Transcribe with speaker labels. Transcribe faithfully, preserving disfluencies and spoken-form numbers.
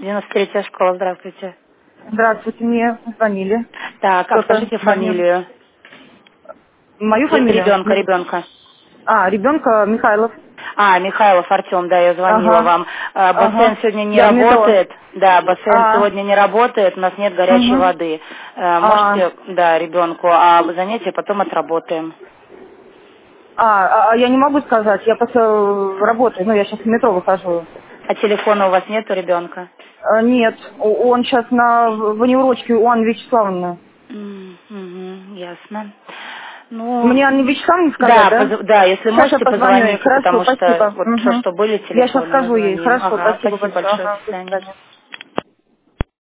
Speaker 1: девяносто третья школа, здравствуйте.
Speaker 2: Здравствуйте, мне звонили.
Speaker 1: Так, а
Speaker 2: Кто-то
Speaker 1: скажите
Speaker 2: звонил.
Speaker 1: фамилию?
Speaker 2: Мою фамилию?
Speaker 1: Ребенка, ребенка.
Speaker 2: А, ребенка Михайлов.
Speaker 1: А, Михайлов Артем, да, я звонила
Speaker 2: Ага.
Speaker 1: вам. А, бассейн
Speaker 2: Ага.
Speaker 1: сегодня не
Speaker 2: Да, в метро.
Speaker 1: работает. Да, бассейн
Speaker 2: А.
Speaker 1: сегодня не работает, у нас нет горячей
Speaker 2: Угу.
Speaker 1: воды. Э,
Speaker 2: А.
Speaker 1: Можете, да, ребенку, а занятия потом отработаем.
Speaker 2: А, а я не могу сказать, я просто работаю, ну я сейчас в метро выхожу.
Speaker 1: А телефона у вас нет у ребенка?
Speaker 2: А, нет, о- он сейчас на в неурочке у Анны Вячеславовны.
Speaker 1: М, мгм, ясно. Ну,
Speaker 2: Мне Анне Вячеславовне сказать,
Speaker 1: да,
Speaker 2: да?
Speaker 1: поз- да, если
Speaker 2: Сейчас я
Speaker 1: можете,
Speaker 2: позвоню ей.
Speaker 1: позвоните,
Speaker 2: Хорошо,
Speaker 1: потому что
Speaker 2: спасибо.
Speaker 1: вот все,
Speaker 2: Угу.
Speaker 1: что были
Speaker 2: Я сейчас
Speaker 1: телефоны, мы
Speaker 2: скажу ей.
Speaker 1: звоним.
Speaker 2: Хорошо,
Speaker 1: Ага,
Speaker 2: спасибо
Speaker 1: спасибо
Speaker 2: большое.
Speaker 1: большое,
Speaker 2: Ага,
Speaker 1: до
Speaker 2: до
Speaker 1: свидания.
Speaker 2: свидания.